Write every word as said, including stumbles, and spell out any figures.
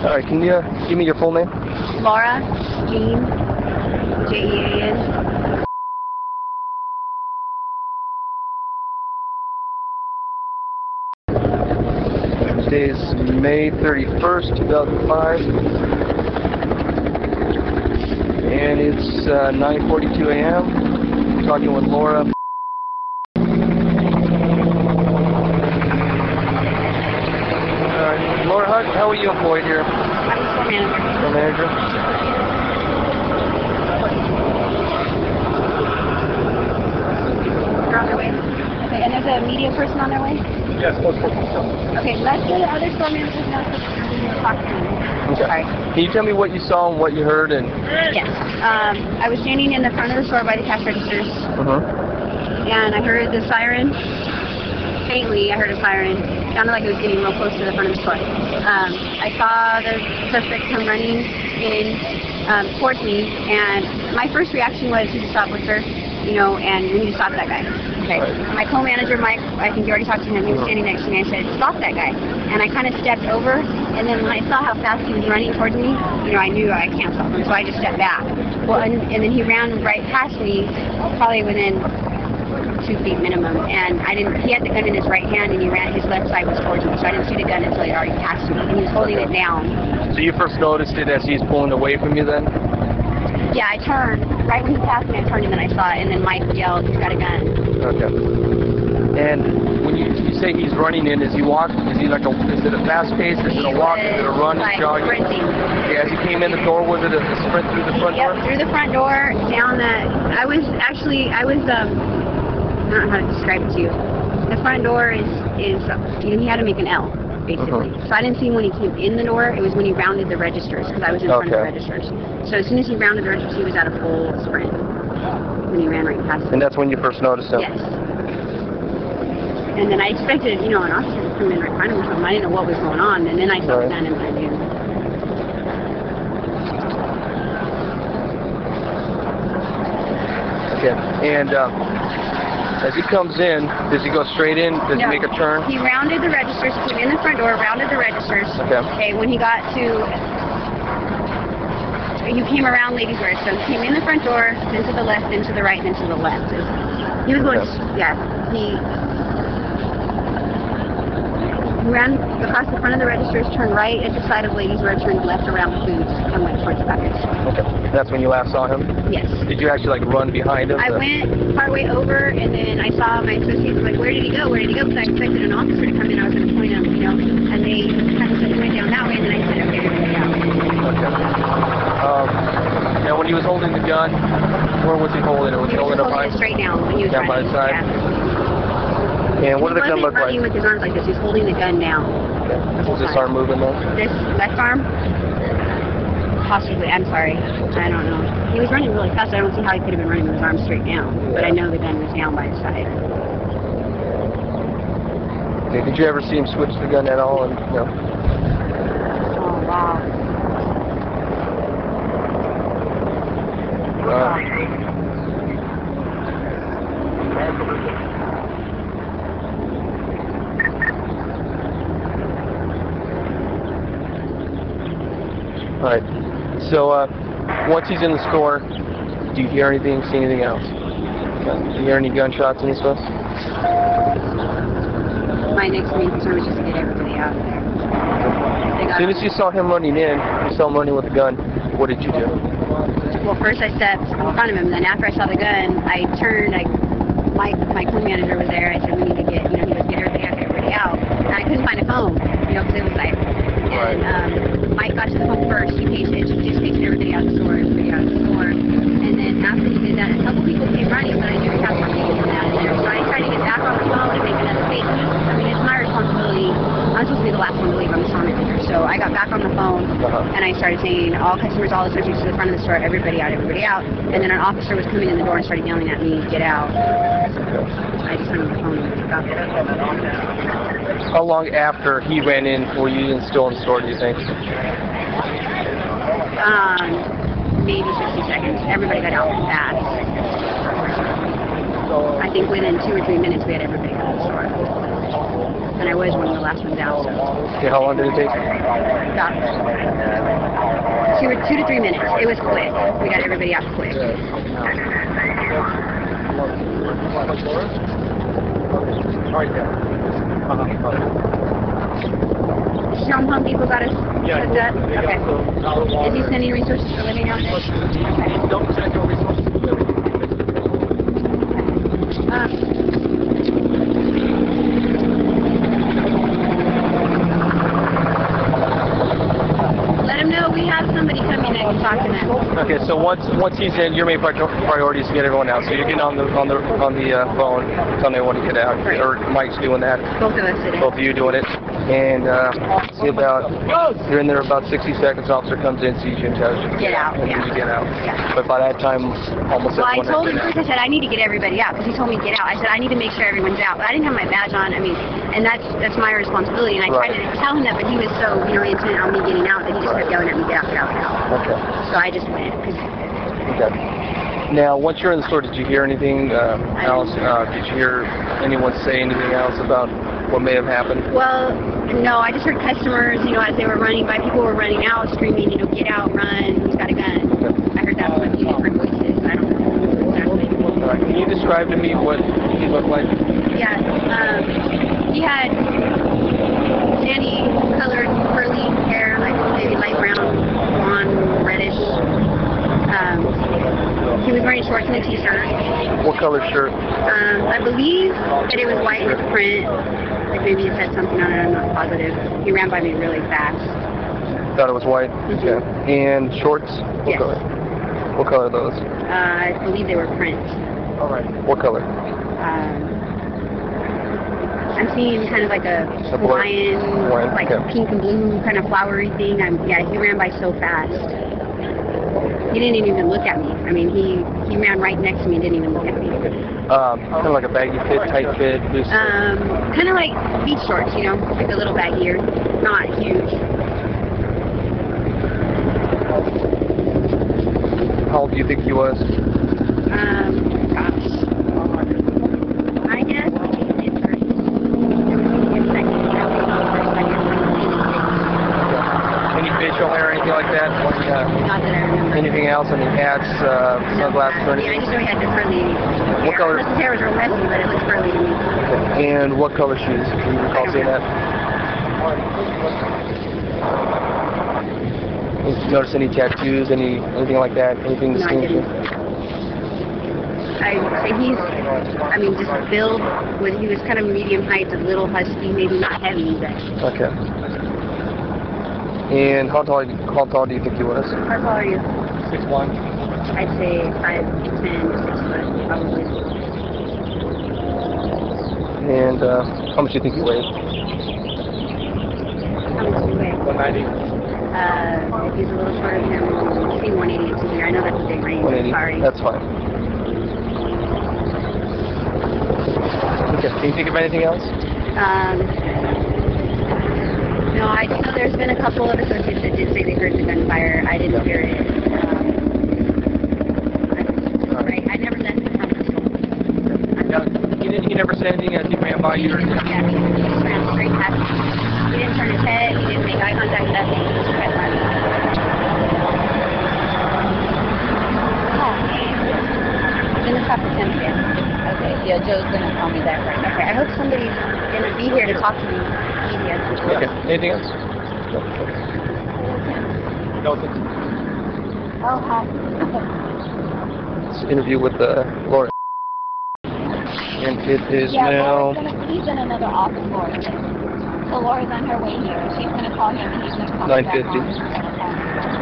All right, can you uh, give me your full name? Laura Jean, J E A N. Today is May thirty-first, two thousand five, and it's uh, nine forty-two a m I'm talking with Laura. Alright, Laura, how, how are you employed here? I'm the store manager. Store manager? They're on their way. Okay, and there's a media person on their way? Yes, most people. Okay, let the other store managers know so we can talk to them. Okay. Sorry. Can you tell me what you saw and what you heard? And Yes. Um, I was standing in the front of the store by the cash registers, uh-huh. and I heard the siren. Faintly, I heard a siren. It sounded like it was getting real close to the front of the store. Um, I saw the suspect come running in um, towards me, and my first reaction was to stop with her, you know, and we need to stop that guy. Okay. Right. My co-manager, Mike, I think you already talked to him, he was standing next to me. I said, stop that guy. And I kind of stepped over, and then when I saw how fast he was running towards me, you know, I knew I can't stop him, so I just stepped back. Well, and, and then he ran right past me, probably within two feet minimum, and I didn't, he had the gun in his right hand, and he ran, his left side was towards me, so I didn't see the gun until he already passed me, and he was holding it down. So you first noticed it as he's pulling away from you then? Yeah, I turned, right when he passed me, I turned, and then I saw it, and then Mike yelled, he's got a gun. Okay. And when you, you say he's running in, is he walk? Is he like a? Is it a fast pace? Is it a walk? Is it a run? Like jogging? sprinting. Yeah, as he came in the door, was it a, a sprint through the front yep, door? through the front door, down the. I was actually, I was. Um, I don't know how to describe it to you. The front door is is. You know, he had to make an L, basically. Uh-huh. So I didn't see him when he came in the door. It was when he rounded the registers, because I was in front Okay. of the registers. So as soon as he rounded the registers, he was at a full sprint. When he ran right past me. And that's when you first noticed him? Yes. And then I expected, you know, an officer to come in right behind him or something. I didn't know what was going on, and then I saw Right. the gun and I knew. Okay. And uh, as he comes in, does he go straight in? Does No. he make a turn? He rounded the registers, came in the front door, rounded the registers. Okay. Okay, when he got to, you came around Ladies Wear, so he came in the front door, then to the left, then to the right, then to the left. He was going, Okay. yeah, he ran across the front of the registers, turned right at the side of Ladies Wear, turned left around the foods, and went towards the package. Okay. That's when you last saw him? Yes. Did you actually like run behind him? I to- went partway over, and then I saw my associates like, where did he go? Where did he go? Because I expected an officer to come in. I was going to point him, you know, and they kind of said he went down that way, and then I said, okay, we're going down. Okay. Um, now, when he was holding the gun, where was he holding it? Was he, He was holding just it holding it straight down when he was down by running. his side? Yeah. And what did the gun He look wasn't like? running with his arms like this. He was holding the gun down. Okay. Was this arm moving though? This left arm? Possibly. I'm sorry. I don't know. He was running really fast. I don't see how he could have been running with his arms straight down. But I know the gun was down by his side. Okay. Did you ever see him switch the gun at all? And no. Oh, wow. Uh, all right. So uh, once he's in the store, do you hear anything? See anything else? Do you hear any gunshots? Any stuff? My next main concern was just to get everybody out of there. They As got soon as you saw him running in, you saw him running with a gun. What did you do? Well, first I stepped in front of him, and then after I saw the gun, I turned, I, Mike, my co-manager was there, I said, we need to get, you know, he goes, get everybody out, get everybody out. And I couldn't find a phone, you know, because it was like, and um, Mike got to the phone first, he paged, he just paged everybody out of the store, everybody out of the store. And then after he did that, a couple people came running, but I knew we had more people than that in there. So I tried to get back on the phone and make another statement. I mean, it's my responsibility. I'm supposed to be the last one to leave, I'm the store manager. So I got back on the phone, Uh-huh. and I started saying, all customers, all associates to the front of the store, everybody out, everybody out. And then an officer was coming in the door and started yelling at me, get out. I just hung up the phone and took off. How long after he ran in were you still in the store, do you think? Um, maybe sixty seconds. Everybody got out fast. I think within two or three minutes we had everybody out of the store. and I was one of the last ones out. So Okay, how long did it take? about two or two to three minutes. It was quick. We got everybody out quick. Some Home Depot got us hooked up? Okay. Is he sending resources for living out there? Okay. Don't check your resources for living. Um, let him know we have somebody coming that can talk to them. Okay, so once once he's in, your main pri- priority is to get everyone out. So you're getting on the on the on the uh, phone, telling everyone to get out, Right. or Mike's doing that. Both of us today. Both of you doing it, and uh, see about you're in there about sixty seconds. Officer comes in, sees you, and tells you to Get out, and yeah. then you get out. Yeah. But by that time, almost Well, I everyone told has him been first, I out. said, I need to get everybody out, because he told me to get out. I said, I need to make sure everyone's out. But I didn't have my badge on, I mean, and that's that's my responsibility. And I tried Right. to tell him that, but he was so, you know, intent on me getting out that he just kept yelling at me, get out, get out, get out. Okay. So I just went. 'Cause Okay. Now, once you're in the store, did you hear anything uh, I else? didn't. Uh, did you hear anyone say anything else about what may have happened? Well, no, I just heard customers, you know, as they were running by, people were running out, screaming, you know, get out, run, who's got a gun? I heard that from a few different voices. I don't know exactly. All right. Can you describe to me what he looked like? Yeah, um, he had sandy colored curly hair, like maybe light brown, blonde, reddish. Um, he was wearing shorts and a t-shirt. What color shirt? Um, I believe that it was white with print. Like maybe it said something on it, I'm not positive. He ran by me really fast. Thought it was white. Mhm. Okay. And shorts? What Yes. color? What color are those? Uh, I believe they were print. All right. What color? Um, I'm seeing kind of like a A blur. Hawaiian, Hawaiian, like okay. pink and blue kind of flowery thing. I'm, yeah, he ran by so fast. He didn't even look at me. I mean, he, he ran right next to me and didn't even look at me. Um, kind of like a baggy fit, tight fit, loose fit. Um, kind of like beach shorts, you know, like a little baggier, not huge. How old do you think he was? Um, gosh. I guess maybe mid-thirties. Any facial hair or anything like that? Or, uh, Not that I remember. anything else? Any hats, uh, sunglasses, or Yeah, I anything? just know he had the curly hair. What color- Unless his hair was real messy, but it looks curly to me. And what color shoes? Do you recall seeing that? Did you notice any tattoos, any anything like that? Anything No, I distinguishing? didn't. I would say he's, I mean, just build, with, he was kind of medium height, a little husky, maybe not heavy, but Okay. And how tall, how tall do you think he was? how tall are you? Six one. I'd say five, ten, six foot, probably. And uh, how much do you think he weighed? How much do you weigh? one ninety. Uh, if he's a little shorter than him, maybe one eighty or something. I know that's a big range. one eighty. Sorry. That's fine. Okay. Can you think of anything else? Um, no, I do know there's been a couple of associates that did say they heard the gunfire. I didn't hear it. Um, I, right, I never left the front door. Yeah. He, didn't, he never said anything as he ran by you or anything? Yeah, he just ran straight past me. He didn't turn his head. He didn't make eye contact, nothing. He just kept running. He's in the top of ten again. Okay, yeah, Joe's going to tell me that right now. Okay, I hope somebody's going to be here to talk to me. Easy. Okay. Anything else? No. No. Oh, hi. This interview with uh, Laura. And it is Yeah, now Laura's gonna, he's in another office, Laura. So Laura's on her way here. She's going to call him and he's going to call me nine back fifty. on.